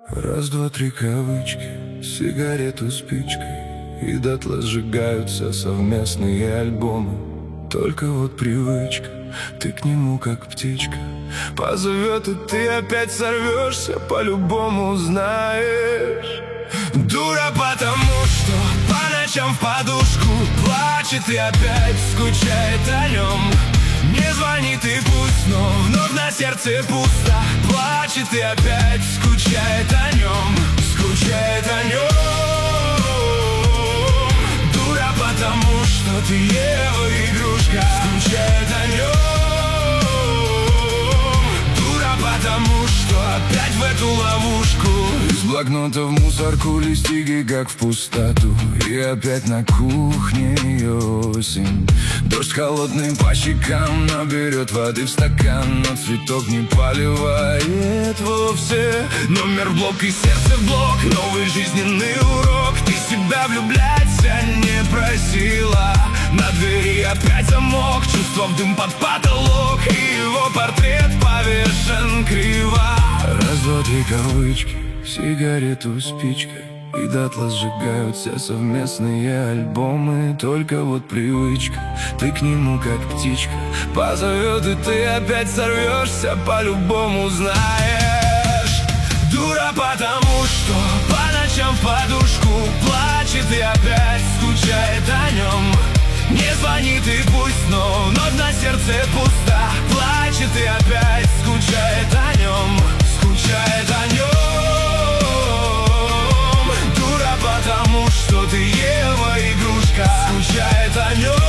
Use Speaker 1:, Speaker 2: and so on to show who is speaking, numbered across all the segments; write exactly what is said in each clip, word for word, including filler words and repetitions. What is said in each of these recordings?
Speaker 1: Раз, два, три кавычки, сигарету спичкой, и дотла сжигаются совместные альбомы. Только вот привычка, ты к нему как птичка позовет, и ты опять сорвешься, по-любому знаешь. Дура, потому что по ночам в подушку плачет и опять скучает о нем. Не звонит и пусть, но вновь на сердце пусто. Плачет и опять скучает о нем, скучает о нем. Дура, потому что ты его игрушка, скучает о нем. Дура, потому что опять в эту ловушку. Из блокнота в мусорку листики, как в пустоту. И опять на кухне осень. Дождь холодный по щекам, наберет воды в стакан, но цветок не поливает вовсе. Номер в блок и сердце в блок, новый жизненный урок. Ты себя влюбляться не просила. На двери опять замок, чувство в дым под потолок, и его портрет повешен криво. Раз, два, три кавычки, сигарету спичкой, и дотла сжигаются совместные альбомы. Только вот привычка, ты к нему как птичка позовет, и ты опять сорвешься, по-любому знаешь. Дура, потому что по ночам в подушку плачет и опять скучает о нем. Не звонит и пусть, но вновь на сердце пусто. Плачет и опять скучает о нем, скучает о нем. Потому что ты его игрушка, скучает о нем.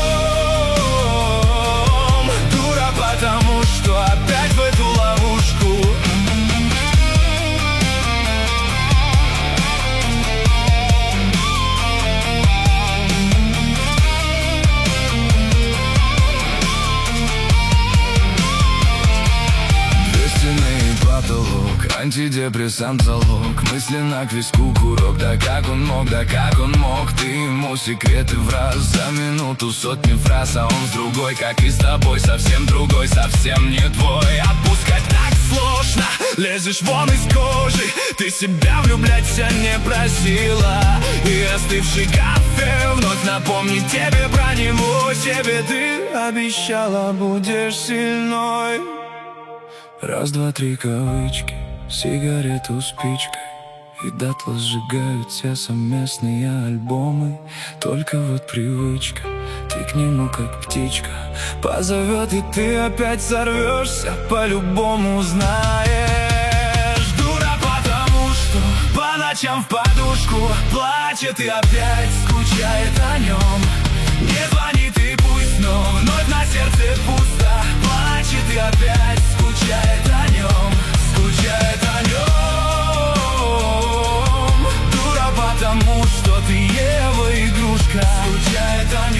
Speaker 1: Дура, потому что опять в эту ловушку. Две стены и потолок, антидепрессант залог. Мысленно к виску курок, да как он мог, да как он мог. Ты ему секреты в раз, за минуту сотни фраз, а он с другой, как и с тобой, совсем другой, совсем не твой. Отпускать так сложно, лезешь вон из кожи. Ты себя влюбляться не просила, и остывший кафе вновь напомнит тебе про него. Себе ты обещала, будешь сильной. Раз, два, три кавычки, сигарету спичкой, и дотла сжигают все совместные альбомы. Только вот привычка, ты к нему как птичка позовет, и ты опять сорвешься, по-любому знаешь. Дура, потому что по ночам в подушку плачет и опять скучает о нем. Не звонит и пусть, но вновь на сердце пусто. Плачет и опять скучает о нем, скучает о нем. Дура, потому что ты его игрушка, скучает о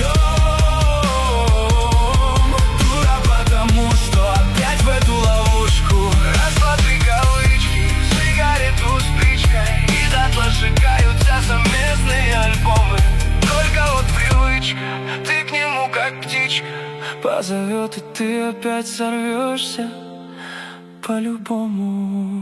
Speaker 1: нем. Дура, потому что опять в эту ловушку. Раз, два, три кавычки, сигарету спичкой, и дотла сжигаются совместные альбомы. Только вот привычка, ты к нему как птичка позовет, и ты опять сорвешься, по-любому.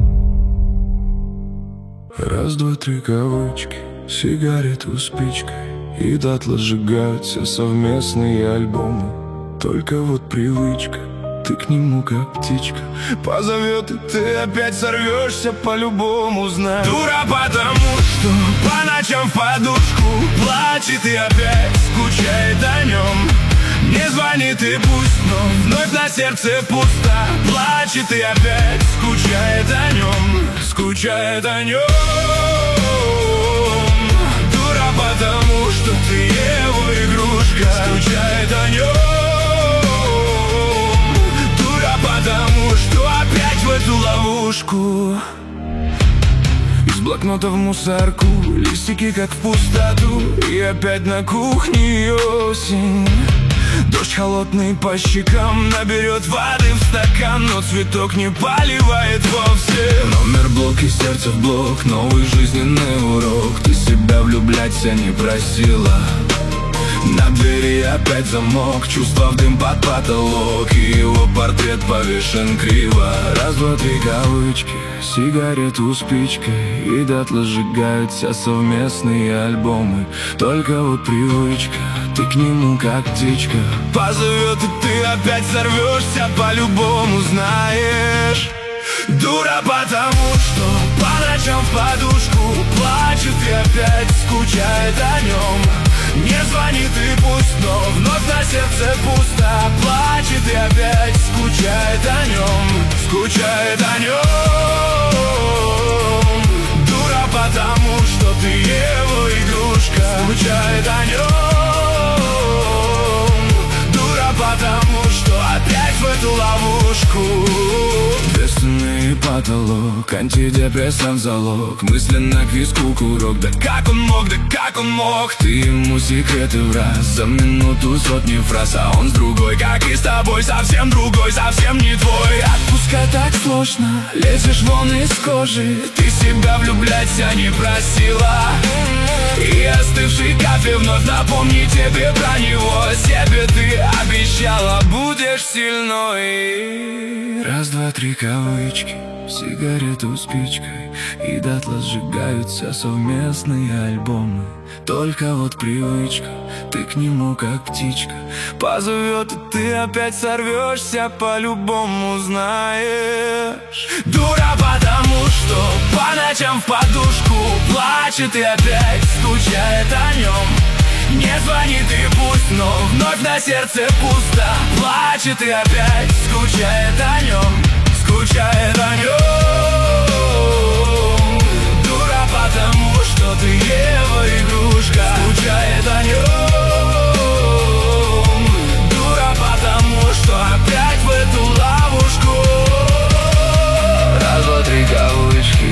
Speaker 1: Раз, два, три кавычки, сигарету спичкой, и дотла сжигаются совместные альбомы. Только вот привычка, ты к нему как птичка позовет, и ты опять сорвешься, по-любому знаешь. Дура, потому что по ночам в подушку плачет и опять скучает о нем. Не звонит и пусть, но вновь на сердце пусто. Плачет и опять скучает о нем, скучает о нем. Дура, потому что ты его игрушка, скучает о нем. Дура, потому что опять в эту ловушку. Из блокнота в мусорку листики, как в пустоту, и опять на кухне осень. Дождь холодный по щекам, наберет воды в стакан, но цветок не поливает вовсе. Номер блок и сердце в блок, новый жизненный урок. Ты себя влюбляться не просила. На двери опять замок, чувства в дым под потолок, и его портрет повешен криво. Раз, два, три кавычки, сигарету спичкой, и дотла сжигаются совместные альбомы. Только вот привычка, ты к нему как птичка. Позовет, и ты опять сорвешься, по-любому знаешь. Дура, потому что по ночам в подушку плачет и опять скучает о нем. Не звонит и пусть, но вновь на сердце пусто. Плачет и опять скучает о нем. Скучает о нем. Дура, потому что ты его игрушка. Скучает о нем. Дура, потому что опять в эту ловушку. Бедственный потолок, антидепрессант залог, мысленно к виску курок. Да как он мог, да как он мог? Ты ему секреты в раз, за минуту сотни фраз, а он с другой, как и с тобой, совсем другой, совсем не твой. Отпускать так сложно, лезешь вон из кожи. Ты себя влюбляться не просила, и остывший кофе вновь напомни тебе про него. Себе ты обещала, будешь сильной. Раз, два, три кавычки, сигарету спичкой, и дотла сжигаются совместные альбомы. Только вот привычка, ты к нему как птичка. Позовет, и ты опять сорвешься, по-любому знаешь. Дура, потому что по ночам в подушку плачет и опять скучает о нем. Не звонит и пусть, но вновь на сердце пусто. Плачет и опять скучает о нем. Скучает о нем. Дура, потому что ты его игрушка. Скучает о нем. Дура, потому что опять в эту ловушку. Раз, два, три кавычки,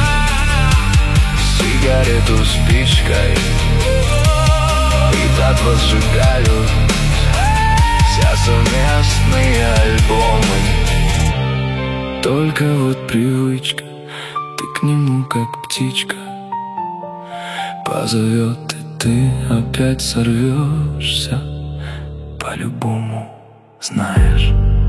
Speaker 1: сигарету спичкой, и дотла сжигают все совместные альбомы. Только вот привычка, ты к нему как птичка. Позовет, и ты опять сорвешься, по-любому знаешь.